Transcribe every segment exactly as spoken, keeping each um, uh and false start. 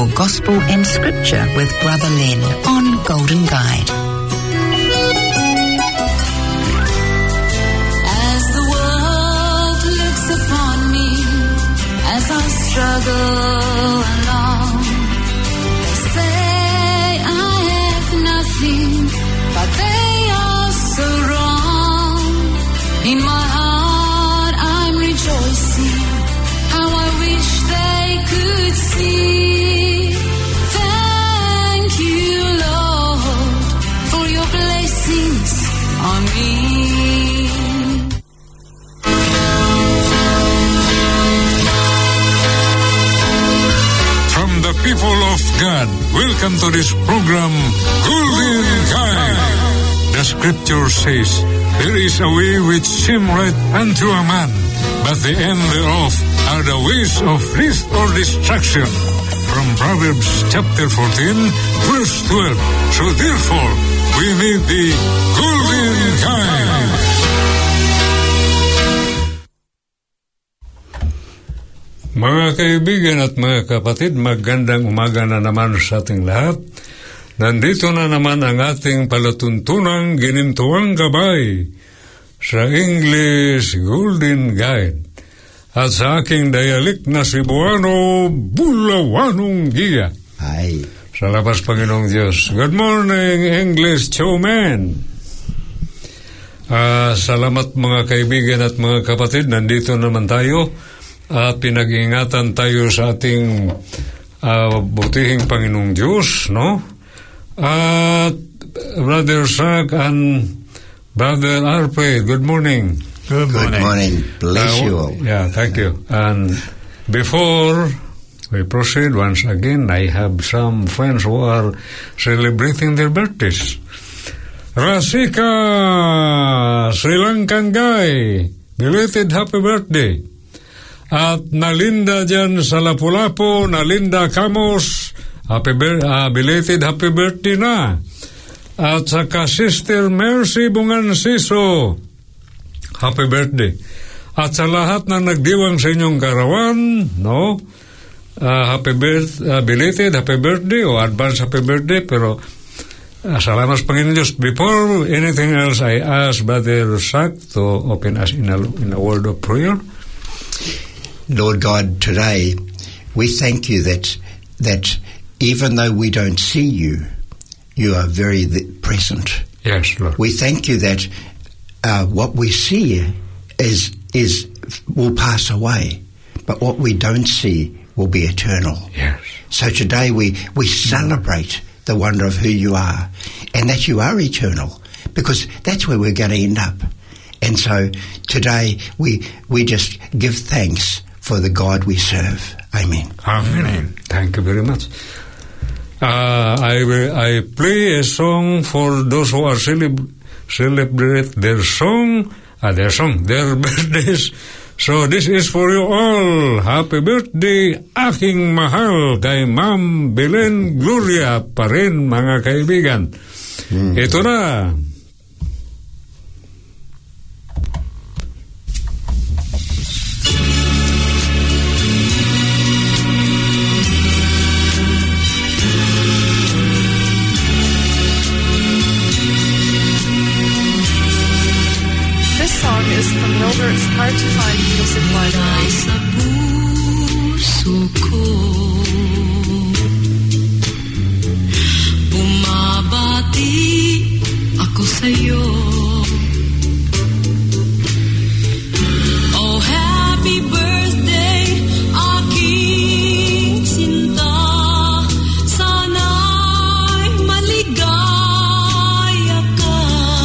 for Gospel and Scripture with Brother Len on Golden Guide. As the world looks upon me, as I struggle along, they say I have nothing, but they are so wrong. In my heart I'm rejoicing, how I wish they could see. Thank you, Lord, for your blessings on me. From the people of God, welcome to this program, Golden Guide. The scripture says, there is a way which seem right unto a man, but the end thereof are the ways of death or destruction. From Proverbs chapter fourteen, verse twelve. So therefore, we need the Golden Guide. Mga kaibigan at mga kapatid, magandang umaga na naman sa ating lahat. Nandito na naman ang ating palatuntunang ginintuang gabay sa English Golden Guide. At sa aking dialect na Cebuano, Bulawanong Giya. Ay. Sa labas, Panginoong Diyos. Good morning, English showman. Uh, salamat mga kaibigan at mga kapatid. Nandito naman tayo at pinag-ingatan tayo sa ating uh, butihing Panginoong Diyos, no? At Brother Zach and Brother Arpe, good morning. Good morning. Good morning. Bless uh, you all. Yeah, thank you. And before we proceed, once again, I have some friends who are celebrating their birthdays. Rasika, Sri Lankan guy, belated happy birthday. At Nalinda dyan sa Lapu-Lapu, Nalinda Camos, happy ber- uh, belated happy birthday na. At saka Sister Mercy Bungansiso, happy birthday. At sa lahat na nagdiwang sa inyong karawan, no, uh, happy birth, uh, belated happy birthday o advance happy birthday. Pero uh, salamat Panginoon Diyos. Before anything else, I ask Brother Zach to open us in a, in a word of prayer. Lord God, today we thank you that that even though we don't see you, you are very present. Yes, Lord. We thank you that uh, what we see is is will pass away, but what we don't see will be eternal. Yes. So today we, we celebrate the wonder of who you are, and that you are eternal, because that's where we're going to end up. And so today we we just give thanks for the God we serve. Amen. Amen. Amen. Thank you very much. Uh, I will, I play a song for those who are celeb- celebrate their song, uh, their song, their birthdays. So this is for you all. Happy birthday, aking mahal, kay Ma'am Belen Gloria pa rin, mga kaibigan. Mm. Ito na. From Robert's Hard to Find Music Library. Sa puso ko, bumabati ako sa'yo. Oh, happy birthday, aking sinta. Sana'y maligaya ka.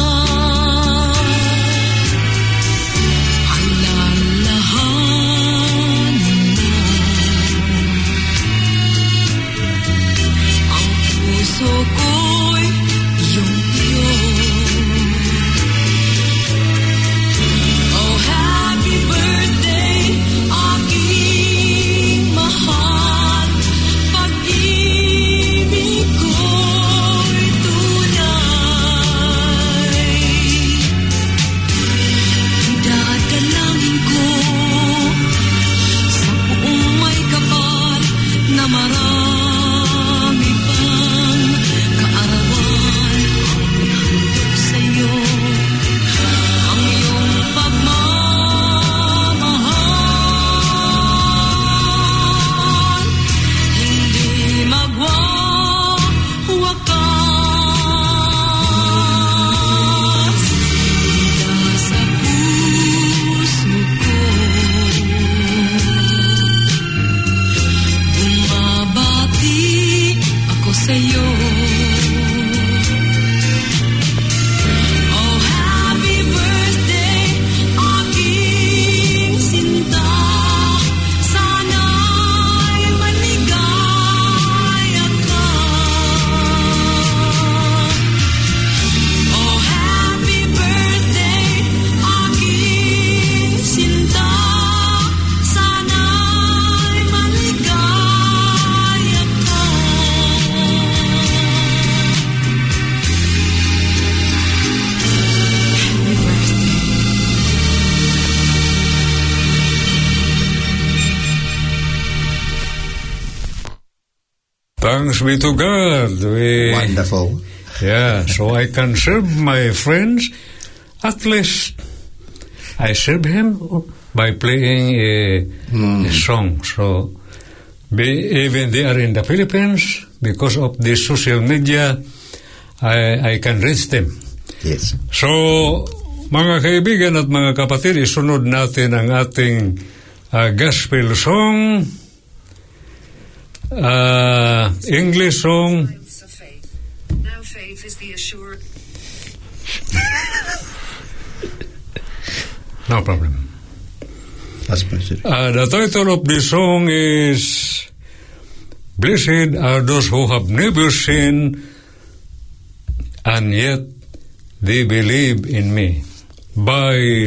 So ko'y iyong-iyo. Oh, happy birthday, aking mahal. Pag-ibig ko'y tunay. Idadalangin ko sa buong may kapal na marami. Oh, happy birthday, aking sinta. Sana'y maligaya ka. Oh, happy birthday, aking sinta. Sana'y maligaya ka. Happy birthday. Thanks be to God. We, Wonderful. yeah, so I can serve my friends. At least I serve him by playing a, a song. So be, even they are in the Philippines, because of the social media, I, I can reach them. Yes. So, mga kaibigan at mga kapatid, isunod natin ang ating uh, gospel song, uh, English song. Of faith. Now faith is the assured. No problem. I suppose it. Uh, the title of the song is Blessed are those who have never sinned and yet they believe in me, by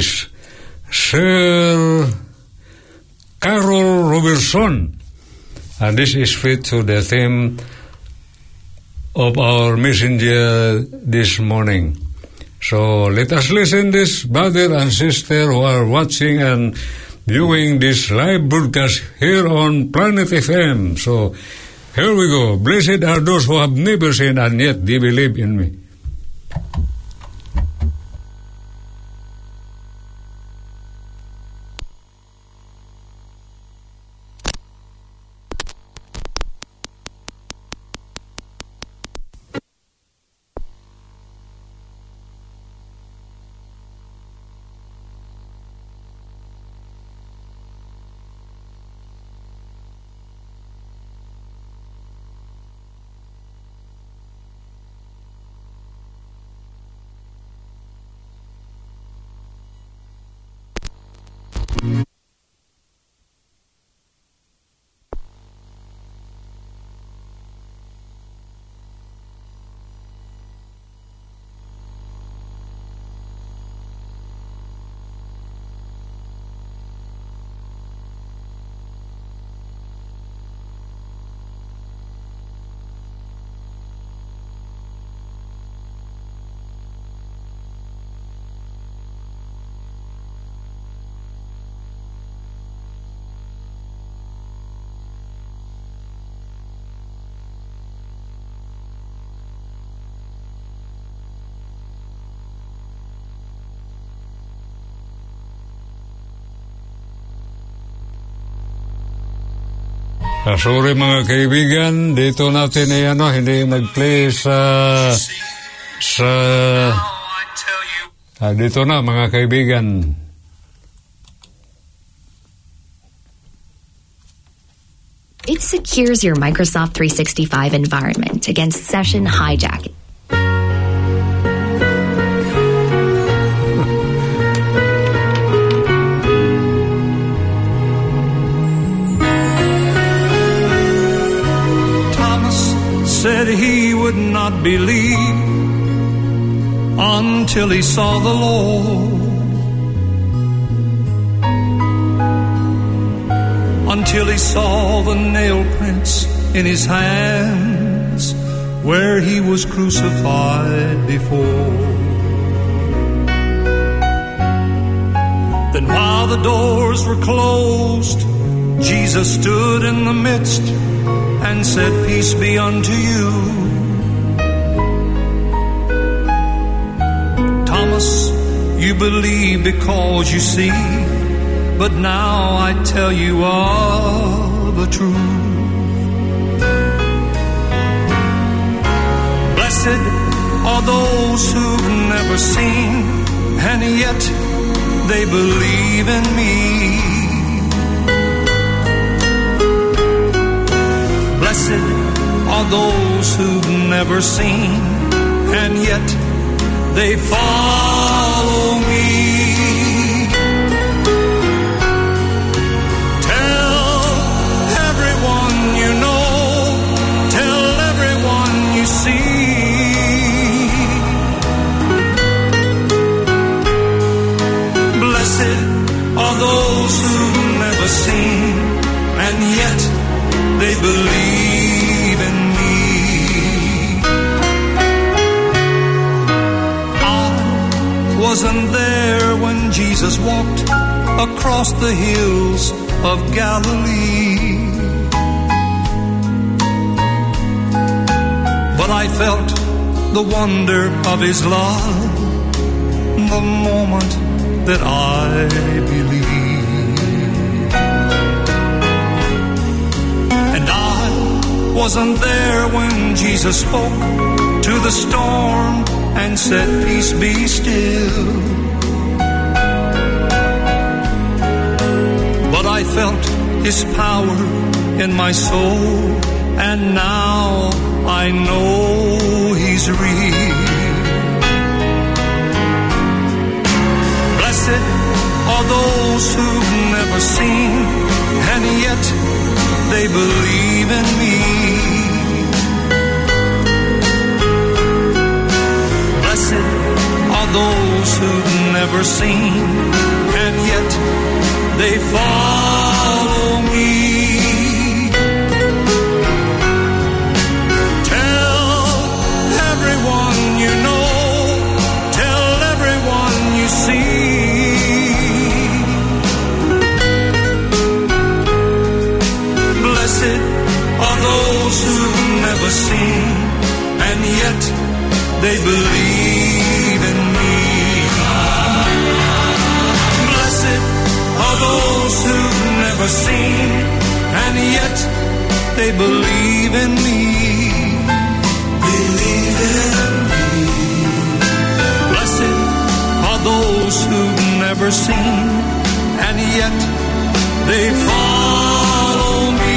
Sir Carol Robertson. And this is fit to the theme of our messenger this morning. So let us listen this, brother and sister who are watching and viewing this live broadcast here on Planet F M. So here we go. Blessed are those who have never sinned and yet they believe in me. Ah, sorry mga kaibigan, dito natin ay ano, hindi nag-play sa sa ah, dito na mga kaibigan. It secures your Microsoft three sixty-five environment against session hijacking. Said he would not believe until he saw the Lord, until he saw the nail prints in his hands where he was crucified before. Then while the doors were closed, Jesus stood in the midst and said, "Peace be unto you." Thomas, you believe because you see, but now I tell you of the truth. Blessed are those who've never seen, and yet they believe in me. Blessed are those who've never seen, and yet they follow me. Tell everyone you know, tell everyone you see. Blessed are those who've never seen, and yet they believe in me. I wasn't there when Jesus walked across the hills of Galilee, but I felt the wonder of his love the moment that I believed. And I wasn't there when Jesus spoke to the storm and said, "Peace, be still." But I felt his power in my soul, and now I know he's real. Blessed are those who've never seen, and yet they believe in me. Blessed are those who've never seen, and yet they follow me. Tell everyone you know, tell everyone you see. Blessed are those who've never seen, and yet they believe in me. Blessed are those who've never seen, and yet they believe in me. Believe in me. Blessed are those who've never seen, and yet they follow me.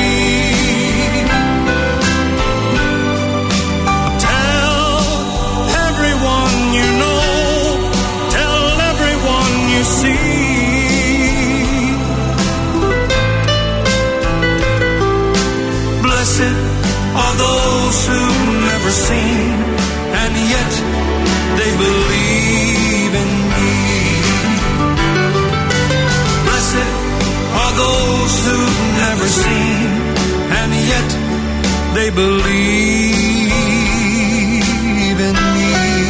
Tell everyone you know, tell everyone you see. Blessed are those who've never seen, and yet they believe in me. Blessed are those who've never seen, and yet they believe in me.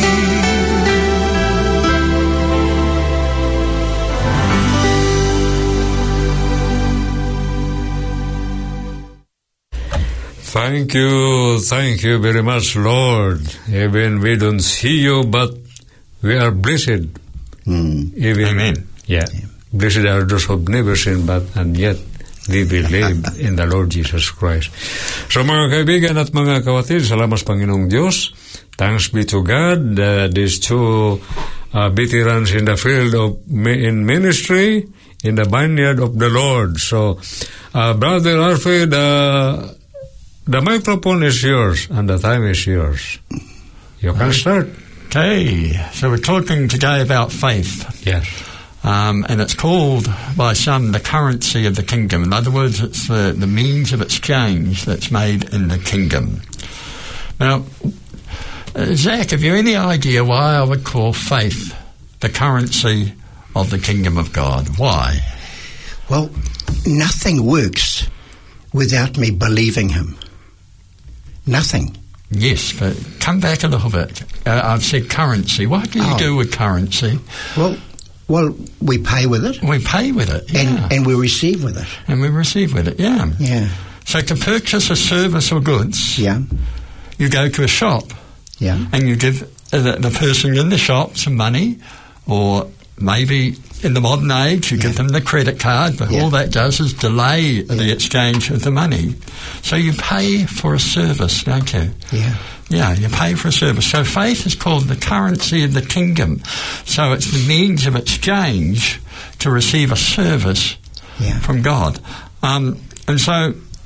Thank you, thank you very much, Lord. Even we don't see you, but we are blessed. Mm. Even, Amen. Yeah. Blessed are those who've never seen, but and yet we believe in the Lord Jesus Christ. So mga kaibigan at mga kawatid, salamat sa Panginoong Diyos. Thanks be to God, uh, these two uh, veterans in the field of in ministry, in the vineyard of the Lord. So, uh, Brother Alfred, uh, the microphone is yours and the time is yours. You can start. Okay, so we're talking today about faith. Yes. Um, and it's called by some the currency of the kingdom. In other words, it's the, the means of exchange that's made in the kingdom. Now, uh, Zach, have you any idea why I would call faith the currency of the kingdom of God? Why? Well, nothing works without me believing him. Nothing. Yes, but come back a little bit. Uh, I've said currency. What do you Oh. do with currency? Well, well, we pay with it, We pay with it, yeah. and, and we receive with it. and we receive with it, yeah. Yeah, So to purchase a service or goods, yeah, you go to a shop yeah, and you give the, the person in the shop some money, or maybe in the modern age you give them the credit card, but Yeah. all that does is delay the exchange of the money. So you pay for a service, don't you? yeah. Yeah, you pay for a service. So faith is called the currency of the kingdom. So it's the means of exchange to receive a service Yeah. from God. Um, and so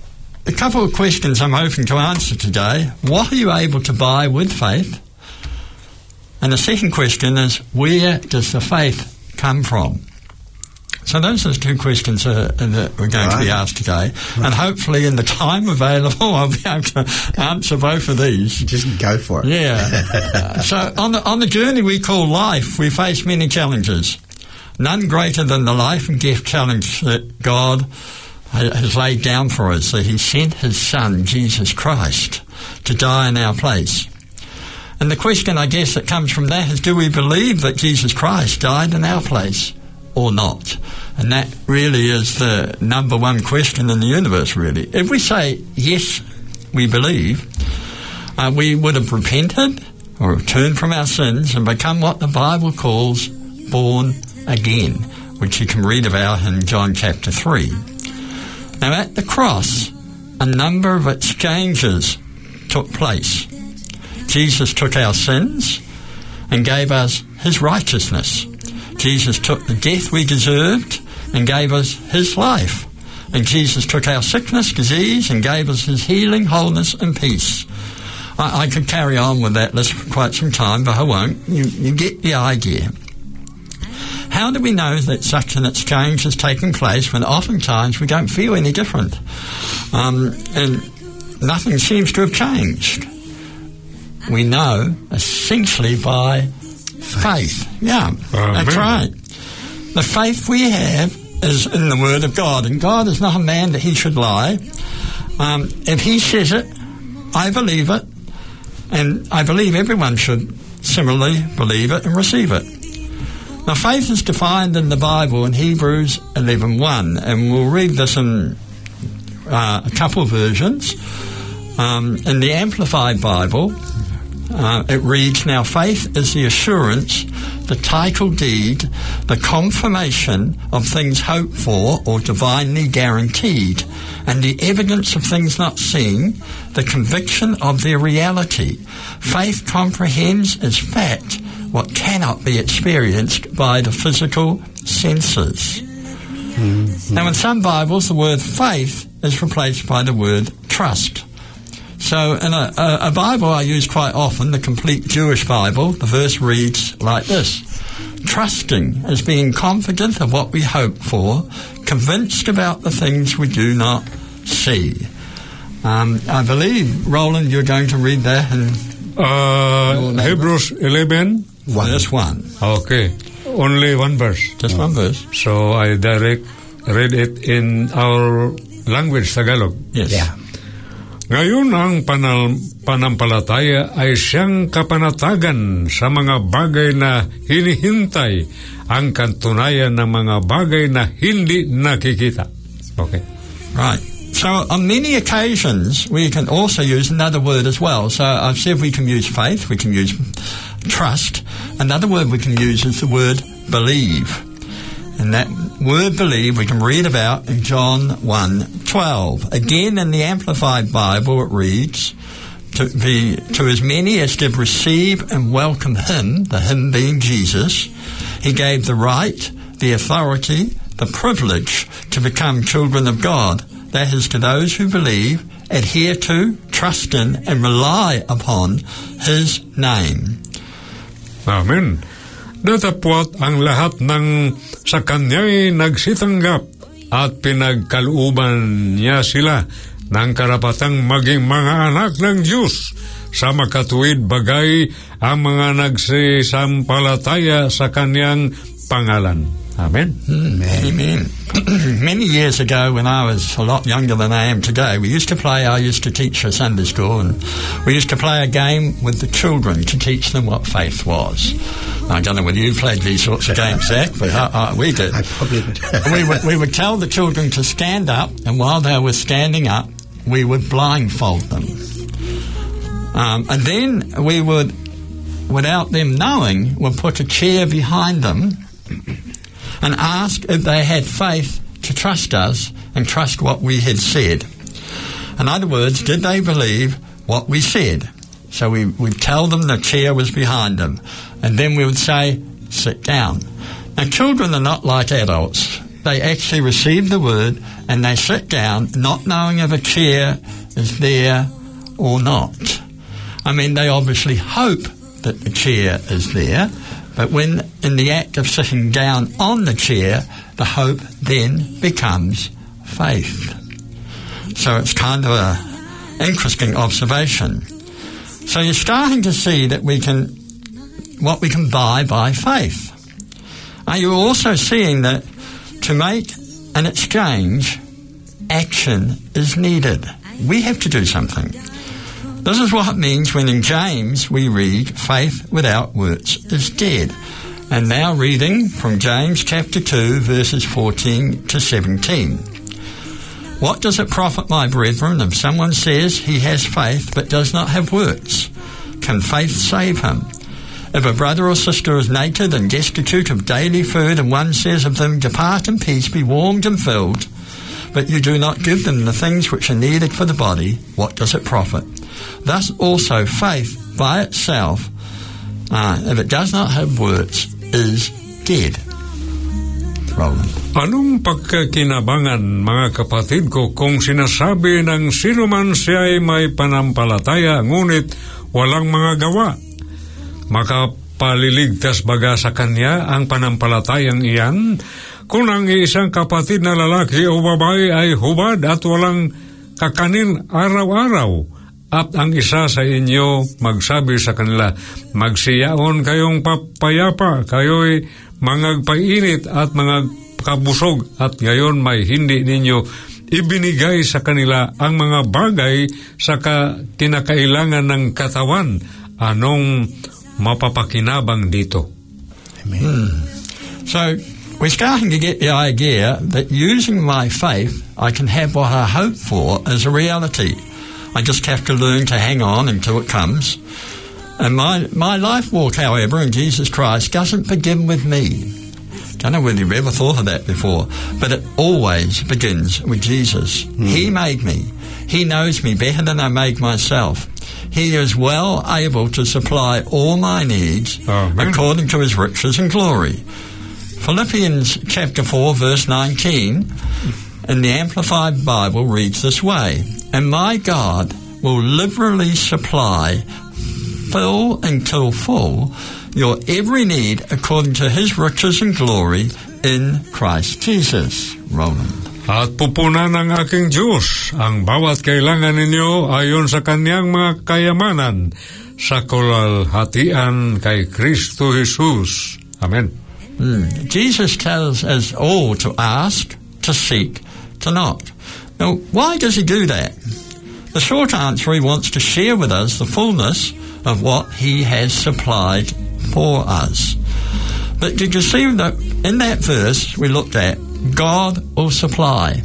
a couple of questions I'm hoping to answer today. What are you able to buy with faith? And the second question is, where does the faith come from? So those are the two questions uh, that we're going right. to be asked today. Right. And hopefully in the time available, I'll be able to answer both of these. Just go for it. Yeah. So on the, on the journey we call life, we face many challenges. None greater than the life and death challenge that God has laid down for us, that he sent his Son, Jesus Christ, to die in our place. And the question, I guess, that comes from that is, do we believe that Jesus Christ died in our place or not? And that really is the number one question in the universe, really. If we say, yes, we believe, uh, we would have repented or turned from our sins and become what the Bible calls born again, which you can read about in John chapter three. Now, at the cross, a number of exchanges took place. Jesus took our sins and gave us his righteousness. Jesus took the death we deserved and gave us his life. And Jesus took our sickness, disease, and gave us his healing, wholeness, and peace. I, I could carry on with that list for quite some time, but I won't. You, you get the idea. How do we know that such an exchange has taken place when oftentimes we don't feel any different? Um, and nothing seems to have changed. We know essentially by faith. Yeah, uh, that's right. The faith we have is in the Word of God, and God is not a man that he should lie. Um, if he says it, I believe it, and I believe everyone should similarly believe it and receive it. Now, faith is defined in the Bible in Hebrews eleven one, and we'll read this in uh, a couple of versions. Um, in the Amplified Bible, uh, it reads, "Now faith is the assurance, the title deed, the confirmation of things hoped for or divinely guaranteed, and the evidence of things not seen, the conviction of their reality. Faith comprehends as fact what cannot be experienced by the physical senses." Mm-hmm. Now, in some Bibles, the word faith is replaced by the word trust. So in a, a, a Bible I use quite often, the Complete Jewish Bible, the verse reads like this: "Trusting as being confident of what we hope for, convinced about the things we do not see." Um, I believe, Roland, you're going to read that in uh, Hebrews eleven. One. Verse one. Okay. Only one verse. Just one verse. So I direct read it in our language, Tagalog. Yes. Yeah. Ngayon ang panal, panampalataya ay siyang kapanatagan sa mga bagay na hinihintay, ang katunayan ng mga bagay na hindi nakikita. Okay. Right. So on many occasions we can also use another word as well. So I've said we can use faith, we can use trust. Another word we can use is the word believe. And that word believe we can read about in John one twelve. Again, in the Amplified Bible it reads, to be to as many as did receive and welcome him, the him being Jesus, he gave the right, the authority, the privilege to become children of God. That is, to those who believe, adhere to, trust in, and rely upon his name. Amen. Datapwat ang lahat ng sa kanya'y nagsitanggap at pinagkaluuban niya sila ng karapatang maging mga anak ng Diyos sa makatuwid bagay ang mga nagsisampalataya sa kanyang pangalan. Amen. Amen. Amen. Many years ago, when I was a lot younger than I am today, we used to play, I used to teach a Sunday school, and we used to play a game with the children to teach them what faith was. I don't know whether you played these sorts of games, Zach, but uh, uh, we did. I probably did. we, would, we would tell the children to stand up, and while they were standing up, we would blindfold them. Um, and then we would, without them knowing, would put a chair behind them and ask if they had faith to trust us and trust what we had said. In other words, did they believe what we said? So we would tell them the chair was behind them, and then we would say, sit down. Now, children are not like adults. they actually receive the word and they sit down not knowing if a chair is there or not. I mean, they obviously hope that the chair is there, but when in the act of sitting down on the chair, the hope then becomes faith. So it's kind of an interesting observation. So you're starting to see that we can, what we can buy by faith. Are you also seeing that to make an exchange, action is needed? We have to do something. This is what it means when in James we read, faith without works is dead. And now reading from James chapter two, verses fourteen to seventeen. What does it profit, my brethren, if someone says he has faith but does not have works? Can faith save him? If a brother or sister is naked and destitute of daily food, and one says of them, depart in peace, be warmed and filled, but you do not give them the things which are needed for the body, what does it profit? Thus also faith by itself, uh, if it does not have works, is dead. Roland. Anong pagkakinabangan, mga kapatid ko, kung sinasabi ng sino man siya ay may panampalataya, ngunit walang mga gawa? Makapaliligtas baga sa kanya ang panampalatayang iyan? Kung ang isang kapatid na lalaki o babae ay hubad at walang kakanin araw-araw, at ang isa sa inyo magsabi sa kanila, magsiyaon kayong papayapa, kayo'y mangagpainit at mga kabusog, at ngayon may hindi ninyo ibinigay sa kanila ang mga bagay sa kinakailangan ng katawan. Anong mapapakinabang dito? Amen. Hmm. So, we're starting to get the idea that using my faith, I can have what I hope for as a reality. I just have to learn to hang on until it comes. And my, my life walk, however, in Jesus Christ doesn't begin with me. Don't know whether you've ever thought of that before, but it always begins with Jesus. Mm. He made me. He knows me better than I make myself. He is well able to supply all my needs oh, according to his riches and glory. Philippians chapter four, verse nineteen, in the Amplified Bible reads this way, and my God will liberally supply, fill until full, your every need according to his riches and glory in Christ Jesus. Roland. At pupunan ng aking Diyos ang bawat kailangan ninyo ayon sa kanyang mga kayamanan sa kaluwalhatian kay Kristo Jesus. Amen. Mm. Jesus tells us all to ask, to seek, to knock. Now, why does he do that? The short answer, he wants to share with us the fullness of what he has supplied for us. But did you see that in that verse we looked at, God will supply.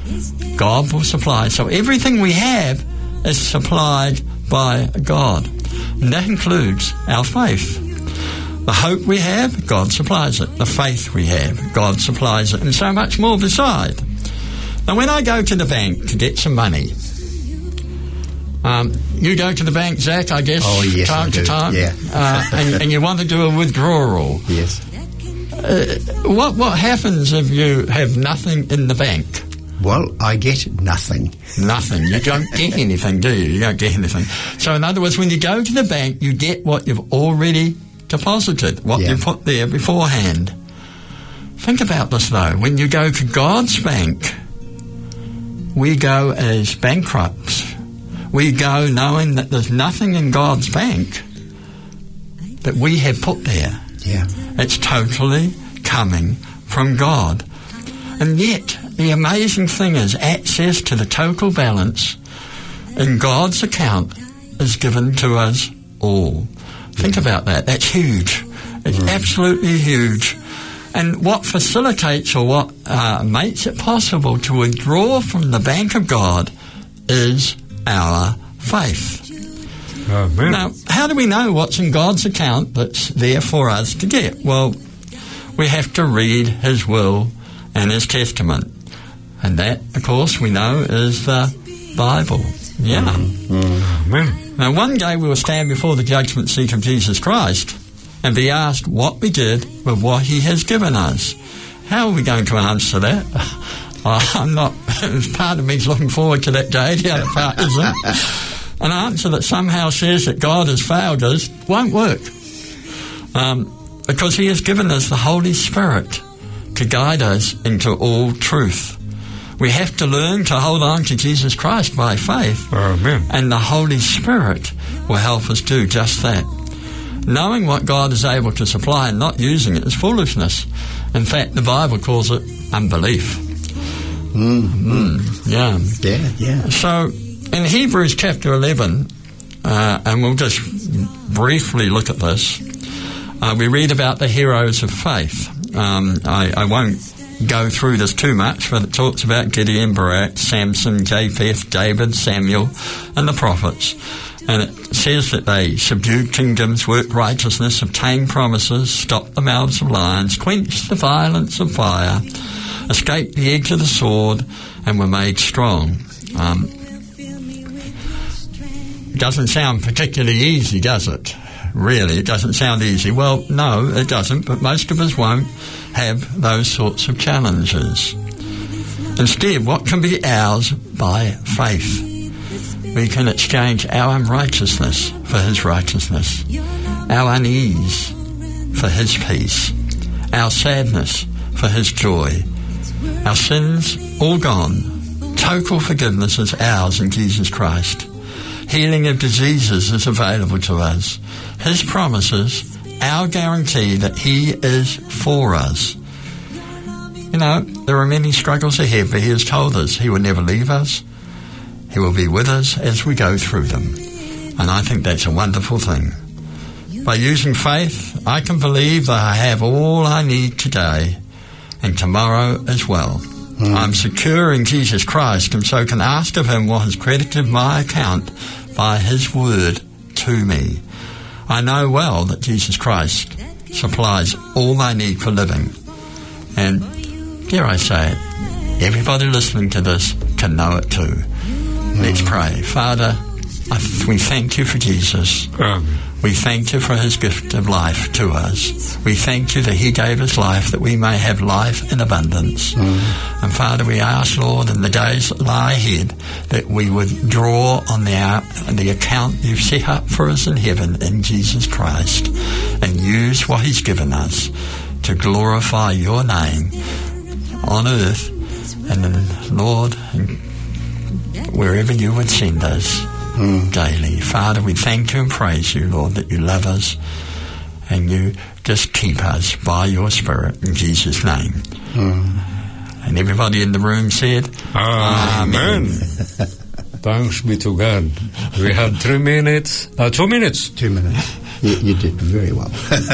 God will supply. So everything we have is supplied by God. And that includes our faith. The hope we have, God supplies it. The faith we have, God supplies it. And so much more beside. Now when I go to the bank to get some money, um, you go to the bank, Zach, I guess, oh, yes, time I to do. time, yeah. uh, and, and you want to do a withdrawal. Yes. Uh, what what happens if you have nothing in the bank? Well, I get nothing. Nothing. You don't get anything, do you? You don't get anything. So in other words, when you go to the bank, you get what you've already deposited, what yeah. you put there beforehand. Think about this, though. When you go to God's bank, we go as bankrupts. We go knowing that there's nothing in God's bank that we have put there. Yeah. It's totally coming from God. And yet, the amazing thing is access to the total balance in God's account is given to us all. Think about that. That's huge. It's mm. absolutely huge. And what facilitates or what uh, makes it possible to withdraw from the bank of God is our faith. Amen. Now, how do we know what's in God's account that's there for us to get? Well, we have to read his will and his testament. And that, of course, we know is the Bible. Yeah. Mm-hmm. Amen. Now, one day we will stand before the judgment seat of Jesus Christ and be asked what we did with what he has given us. How are we going to answer that? I'm not, part of me's looking forward to that day, the other part isn't. An answer that somehow says that God has failed us won't work. Um, because he has given us the Holy Spirit to guide us into all truth. We have to learn to hold on to Jesus Christ by faith. Amen. And the Holy Spirit will help us do just that. Knowing what God is able to supply and not using it is foolishness. In fact, the Bible calls it unbelief. Mm, mm. Mm, yeah. Yeah, yeah. So, in Hebrews chapter eleven, uh, and we'll just briefly look at this, uh, we read about the heroes of faith. Um, I, I won't go through this too much, but it talks about Gideon, Barak, Samson, Japheth, David, Samuel, and the prophets. And it says that they subdued kingdoms, worked righteousness, obtained promises, stopped the mouths of lions, quenched the violence of fire, escaped the edge of the sword, and were made strong. Um, it doesn't sound particularly easy, does it? Really, it doesn't sound easy. Well, no, it doesn't, but most of us won't have those sorts of challenges. Instead, what can be ours by faith? We can exchange our unrighteousness for his righteousness, our unease for his peace, our sadness for his joy, our sins all gone. Total forgiveness is ours in Jesus Christ. Healing of diseases is available to us. His promises, our guarantee that he is for us. You know, there are many struggles ahead, but he has told us he will never leave us. He will be with us as we go through them. And I think that's a wonderful thing. By using faith, I can believe that I have all I need today and tomorrow as well. Mm. I'm secure in Jesus Christ and so can ask of him what has credited my account by his word to me. I know well that Jesus Christ supplies all my need for living. And dare I say it, everybody listening to this can know it too. Mm. Let's pray. Father, I th- we thank you for Jesus. Amen. We thank you for his gift of life to us. We thank you that he gave his life that we may have life in abundance. Mm. And Father, we ask, Lord, in the days that lie ahead, that we would draw on the, uh, the account you've set up for us in heaven in Jesus Christ and use what he's given us to glorify your name on earth and then, Lord, wherever you would send us. Mm. Daily. Father, we thank you and praise you, Lord, that you love us and you just keep us by your Spirit in Jesus' name. Mm. And everybody in the room said, Amen. Amen. Thanks be to God. We had three minutes, uh, two minutes. Two minutes. You, you did very well.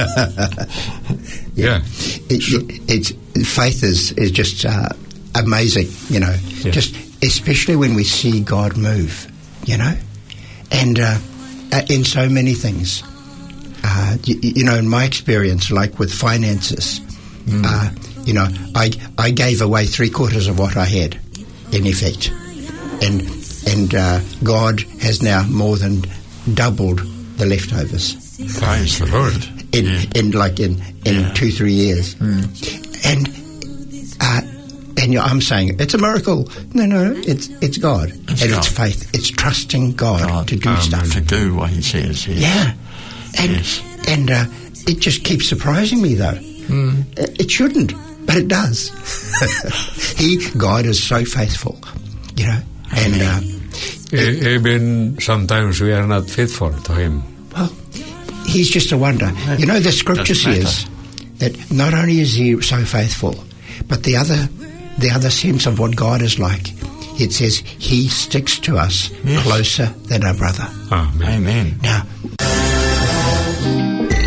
yeah. yeah. It, it, it's, faith is, is just uh, amazing, you know, yeah. just especially when we see God move, you know. And uh, uh, in so many things, uh, you, you know, in my experience, like with finances, mm. uh, you know, I I gave away three quarters of what I had, in effect, and and uh, God has now more than doubled the leftovers. Praise the Lord! In yeah. in like in in yeah. two three years, mm. and. Uh, And I'm saying it's a miracle. No, no, it's it's God, it's and God. It's faith. It's trusting God, God to do um, stuff, to do what He says. Yes. Yeah, and yes. and uh, it just keeps surprising me though. Mm. It shouldn't, but it does. he, God, is so faithful, you know. And uh, even sometimes we are not faithful to Him. Well, He's just a wonder. You know, the Scripture says that not only is He so faithful, but the other. The other sense of what God is like, it says He sticks to us yes. closer than a brother. Amen. Amen. Now,